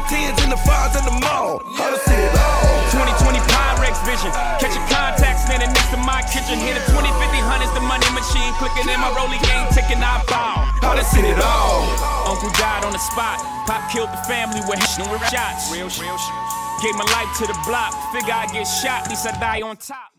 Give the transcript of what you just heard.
tens in the fives in the mall. I done seen it all. 2020 Pyrex vision. Catch your contact standing next to my kitchen. Hear the 20, 50, hundreds, the money machine clicking in my rolling game ticking. I bow. I done seen it all. Uncle died on the spot. Pop killed the family with shots. Real shit. Gave my life to the block. Figure I get shot, at least I die on top.